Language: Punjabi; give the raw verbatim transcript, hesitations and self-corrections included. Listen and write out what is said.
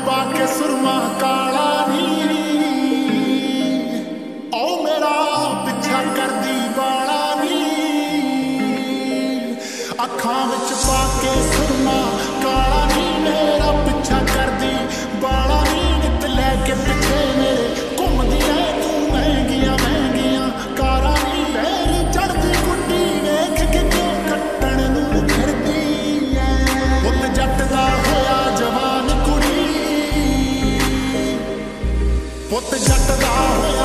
ਪਾ ਕੇ ਸੁਰਮਾ ਕਾਲਾ ਨੀ ਓ ਮੇਰਾ ਪਿੱਛਾ ਕਰਦੀ ਵਾਲਾ ਨੀ ਅੱਖਾਂ ਵਿੱਚ